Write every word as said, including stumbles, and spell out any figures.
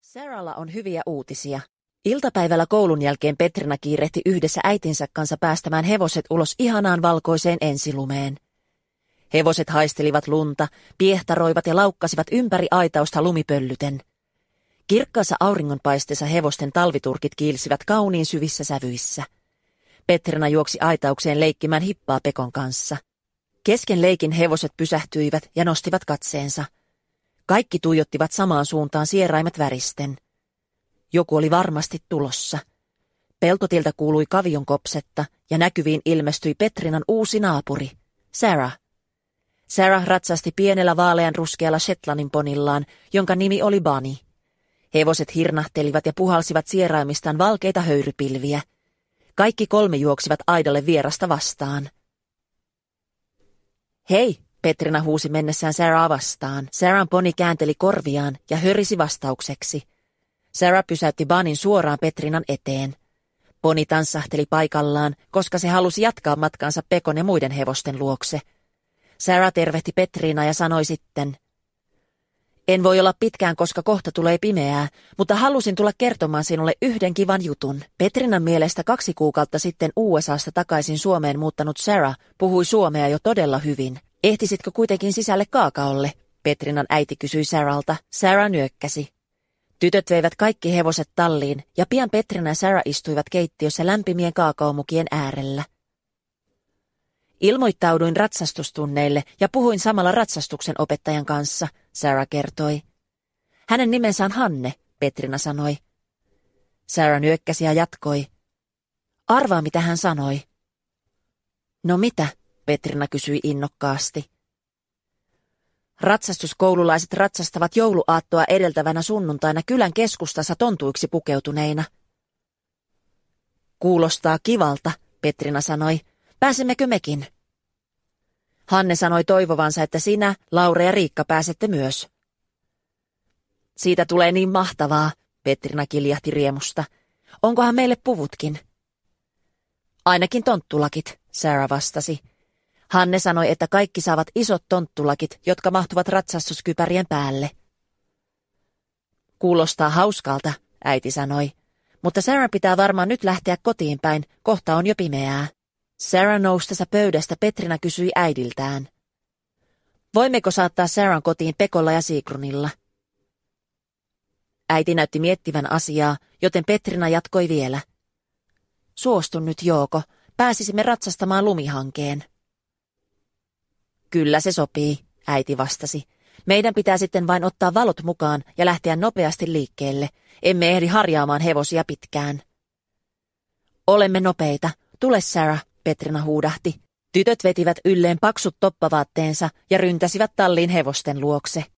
Saralla on hyviä uutisia. Iltapäivällä koulun jälkeen Petrina kiirehti yhdessä äitinsä kanssa päästämään hevoset ulos ihanaan valkoiseen ensilumeen. Hevoset haistelivat lunta, piehtaroivat ja laukkasivat ympäri aitausta lumipöllyten. Kirkkaassa auringonpaisteessa hevosten talviturkit kiilsivät kauniin syvissä sävyissä. Petrina juoksi aitaukseen leikkimään hippaa Pekon kanssa. Kesken leikin hevoset pysähtyivät ja nostivat katseensa. Kaikki tuijottivat samaan suuntaan sieraimet väristen. Joku oli varmasti tulossa. Peltotilta kuului kavion kopsetta ja näkyviin ilmestyi Petrinan uusi naapuri, Sarah. Sarah ratsasti pienellä vaalean ruskealla Shetlandin ponillaan, jonka nimi oli Bunny. Hevoset hirnahtelivat ja puhalsivat sieraimistaan valkeita höyrypilviä. Kaikki kolme juoksivat aidalle vierasta vastaan. Hei, Petrina huusi mennessään Sarah vastaan. Sarahn poni käänteli korviaan ja hörisi vastaukseksi. Sarah pysäytti Bunnyn suoraan Petrinan eteen. Poni tanssahteli paikallaan, koska se halusi jatkaa matkansa Pekon ja muiden hevosten luokse. Sarah tervehti Petrinaa ja sanoi sitten: En voi olla pitkään, koska kohta tulee pimeää, mutta halusin tulla kertomaan sinulle yhden kivan jutun. Petrinan mielestä kaksi kuukautta sitten U S A:sta takaisin Suomeen muuttanut Sarah puhui suomea jo todella hyvin. Ehtisitkö kuitenkin sisälle kaakaolle? Petrinan äiti kysyi Saralta. Sarah nyökkäsi. Tytöt veivät kaikki hevoset talliin ja pian Petrina ja Sarah istuivat keittiössä lämpimien kaakaomukien äärellä. Ilmoittauduin ratsastustunneille ja puhuin samalla ratsastuksen opettajan kanssa, Sarah kertoi. Hänen nimensä on Hanne, Petrina sanoi. Sarah nyökkäsi ja jatkoi. Arvaa, mitä hän sanoi. No mitä? Petrina kysyi innokkaasti. Ratsastuskoululaiset ratsastavat jouluaattoa edeltävänä sunnuntaina kylän keskustassa tontuiksi pukeutuneina. Kuulostaa kivalta, Petrina sanoi. Pääsemmekö mekin? Hanne sanoi toivovansa, että sinä, Laura ja Riikka pääsette myös. Siitä tulee niin mahtavaa, Petrina kiljahti riemusta. Onkohan meille puvutkin? Ainakin tonttulakit, Sarah vastasi. Hanne sanoi, että kaikki saavat isot tonttulakit, jotka mahtuvat ratsastuskypärien päälle. Kuulostaa hauskalta, äiti sanoi. Mutta Sarah pitää varmaan nyt lähteä kotiin päin, kohta on jo pimeää. Sarah noustessa pöydästä Petrina kysyi äidiltään. Voimmeko saattaa Sarahn kotiin Pekolla ja Sigrunilla? Äiti näytti miettivän asiaa, joten Petrina jatkoi vielä. Suostun nyt, Jouko, pääsisimme ratsastamaan lumihankeen. Kyllä se sopii, äiti vastasi. Meidän pitää sitten vain ottaa valot mukaan ja lähteä nopeasti liikkeelle. Emme ehdi harjaamaan hevosia pitkään. Olemme nopeita. Tule, Sarah, Petrina huudahti. Tytöt vetivät ylleen paksut toppavaatteensa ja ryntäsivät talliin hevosten luokse.